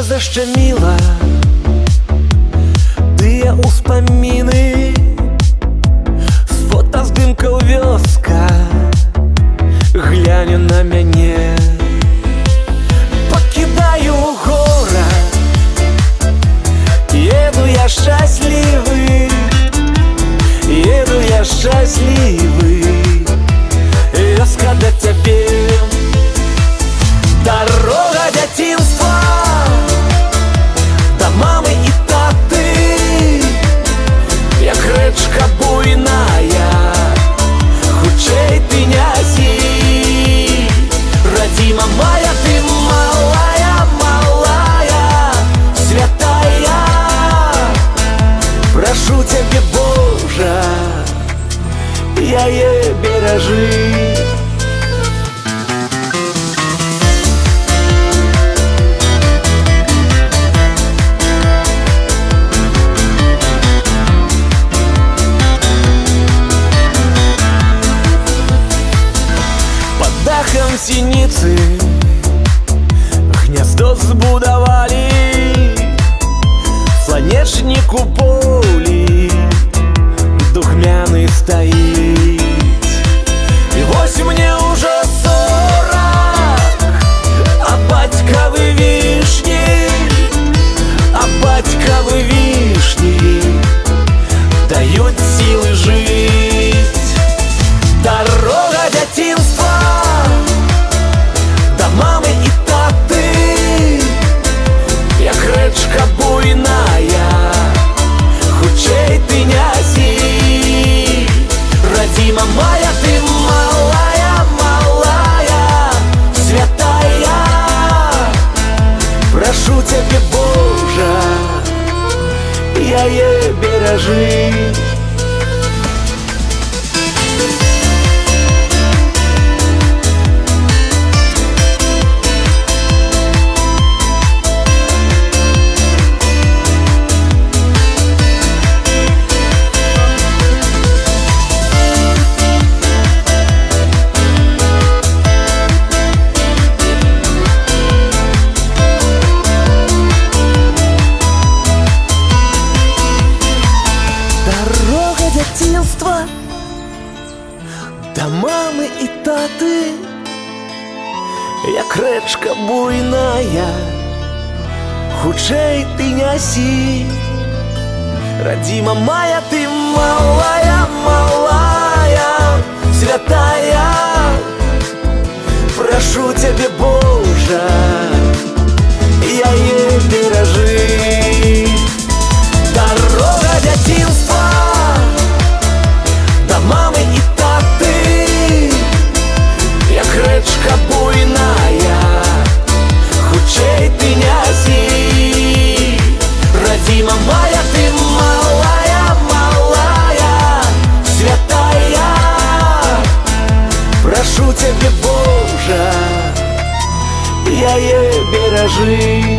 защеміла тыя ўспаміны з фотаздымкаў вёска гляне на мяне. Пакідаю горад, еду я шчаслівы, еду я шчаслівы, вёска да цябе. Дорога дзяцінства да мамы і таты, як рэчка буйная, хутчэй ты нясі. Радзіма моя, ты малая, малая, святая, прашу цябе, Божа, яе беражы. Сініцы гнездо збудавалі, сланечнік у полі духмяны стаіць. І вось мне ўжо 40, а бацькавы вішні, а бацькавы вішні даюць сілы жыць. Дорога дзяцінства мамы і таты, як рэчка буйная, хутчэй ты нясі. Радзіма моя, ты малая, малая, святая, прашу цябе, Божа, яе беражы. Да мамы і таты, як рэчка буйная, хутчэй ты нясі. Радзіма моя, ты малая, малая, святая, прашу цябе, Божа, яе беражы. Дорога дзяцінства да мамы і таты, як рэчка буйная, хутчэй ты нясі. Радзіма моя, ты малая, малая, святая, прашу цябе, Божа, яе беражы.